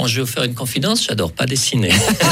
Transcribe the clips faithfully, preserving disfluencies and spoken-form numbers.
bon, je vais vous faire une confidence, j'adore pas dessiner.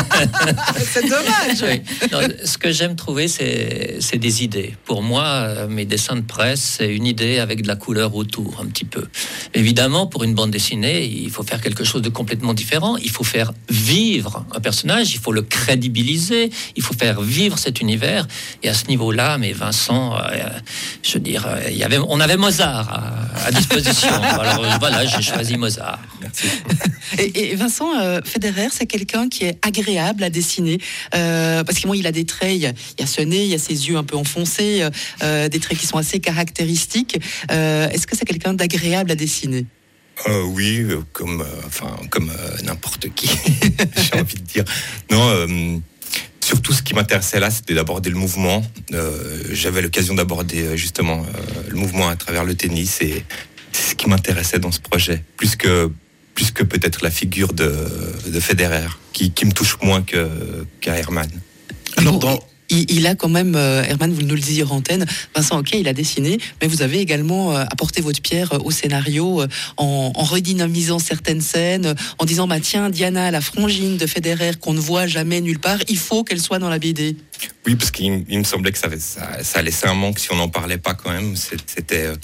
C'est dommage. Oui. Non, ce que j'aime trouver, c'est, c'est des idées. Pour moi, euh, mes dessins de presse, c'est une idée avec de la couleur autour, un petit peu. Évidemment, pour une bande dessinée, il faut faire quelque chose de complètement différent. Il faut faire vivre un personnage, il faut le crédibiliser, il faut faire vivre cet univers. Et à ce niveau-là, mais Vincent, euh, je veux dire, euh, il y avait, on avait Mozart à, à disposition. Alors euh, voilà, j'ai choisi Mozart. Merci. Et, et Vincent euh, Federer, c'est quelqu'un qui est agréable à dessiner, euh, parce que moi, il a des traits, il y a, il y a ce nez, il y a ses yeux un peu enfoncés, euh, des traits qui sont assez caractéristiques. Euh, est-ce que c'est quelqu'un d'agréable à dessiner ? Euh, oui, euh, comme, euh, enfin, comme euh, n'importe qui, j'ai envie de dire. Non, euh, surtout ce qui m'intéressait là, c'était d'aborder le mouvement. Euh, j'avais l'occasion d'aborder justement euh, le mouvement à travers le tennis, et c'est ce qui m'intéressait dans ce projet, plus que, plus que peut-être la figure de, de Federer, qui, qui me touche moins que, qu'à Herman. Alors, dans... Il, il a quand même, euh, Herman, vous nous le disiez en antenne, Vincent, ok, il a dessiné, mais vous avez également euh, apporté votre pierre euh, au scénario euh, en, en redynamisant certaines scènes, euh, en disant, bah tiens, Diana, la frangine de Federer qu'on ne voit jamais nulle part, il faut qu'elle soit dans la B D. Oui, parce qu'il il me semblait que ça, ça, ça laissait un manque si on n'en parlait pas quand même. C'était, euh,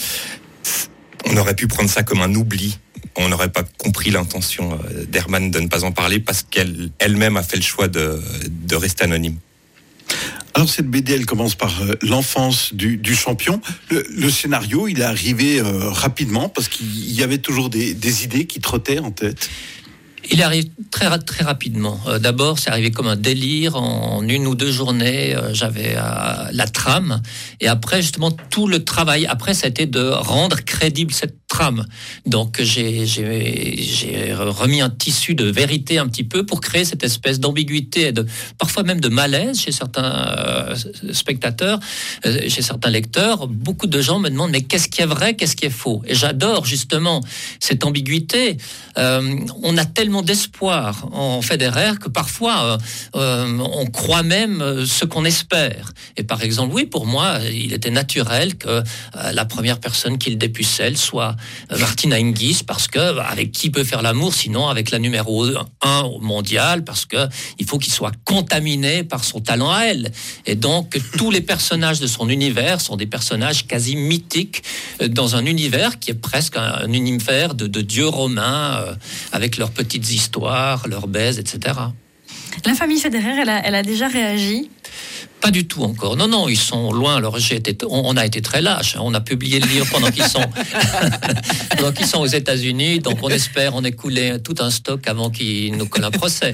on aurait pu prendre ça comme un oubli. On n'aurait pas compris l'intention d'Herman de ne pas en parler parce qu'elle elle-même a fait le choix de, de rester anonyme. Alors cette B D, elle commence par euh, l'enfance du, du champion. Le, le scénario, il est arrivé euh, rapidement parce qu'il y avait toujours des, des idées qui trottaient en tête. Il arrive très, très rapidement. Euh, d'abord, c'est arrivé comme un délire. En une ou deux journées, euh, j'avais euh, la trame. Et après, justement, tout le travail, après, ça a été de rendre crédible cette trame. Donc, j'ai, j'ai, j'ai remis un tissu de vérité un petit peu pour créer cette espèce d'ambiguïté, et de, parfois même de malaise chez certains euh, spectateurs, euh, chez certains lecteurs. Beaucoup de gens me demandent, mais qu'est-ce qui est vrai, qu'est-ce qui est faux ? Et j'adore, justement, cette ambiguïté. Euh, on a tellement d'espoir en Federer que parfois euh, euh, on croit même ce qu'on espère. Et par exemple, oui, pour moi, il était naturel que euh, la première personne qu'il dépucelle soit euh, Martina Hingis, parce que bah, avec qui peut faire l'amour sinon avec la numéro un au mondial, parce que il faut qu'il soit contaminé par son talent à elle. Et donc tous les personnages de son univers sont des personnages quasi mythiques euh, dans un univers qui est presque un, un univers de, de dieux romains euh, avec leurs petites histoires, leurs baises, et cetera. La famille Federer, elle a, elle a déjà réagi ? Pas du tout encore. Non, non, ils sont loin. Alors, j'ai été, on, on a été très lâches. On a publié le livre pendant qu'ils sont, pendant qu'ils sont aux États-Unis. Donc, on espère en écouler tout un stock avant qu'ils nous collent un procès.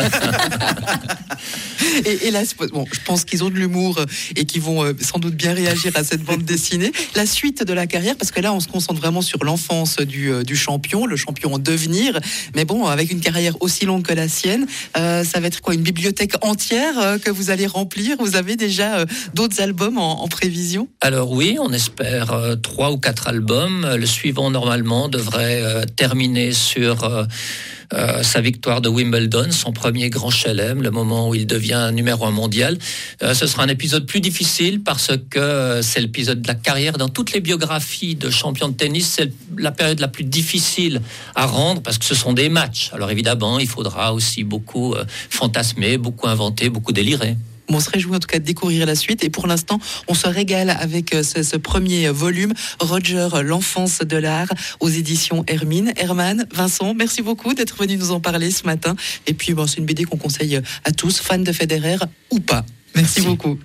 et, et là, bon, je pense qu'ils ont de l'humour et qu'ils vont euh, sans doute bien réagir à cette bande dessinée. La suite de la carrière, parce que là, on se concentre vraiment sur l'enfance du, euh, du champion, le champion en devenir. Mais bon, avec une carrière aussi longue que la sienne, euh, ça va être quoi, une bibliothèque entière euh, que vous allez remplir ? Vous avez déjà euh, d'autres albums en, en prévision ? Alors oui, on espère euh, trois ou quatre albums. Le suivant, normalement, devrait euh, terminer sur euh, euh, sa victoire de Wimbledon, son premier grand chelem, le moment où il devient numéro un mondial. Euh, ce sera un épisode plus difficile parce que euh, c'est l'épisode de la carrière. Dans toutes les biographies de champions de tennis, c'est la période la plus difficile à rendre parce que ce sont des matchs. Alors évidemment, il faudra aussi beaucoup euh, fantasmer, beaucoup inventer, beaucoup délirer. On se réjouit en tout cas de découvrir la suite. Et pour l'instant, on se régale avec ce, ce premier volume, Roger, l'enfance de l'art, aux éditions Hermine. Herman, Vincent, merci beaucoup d'être venu nous en parler ce matin. Et puis, bon, c'est une B D qu'on conseille à tous, fans de Federer ou pas. Merci, merci. beaucoup.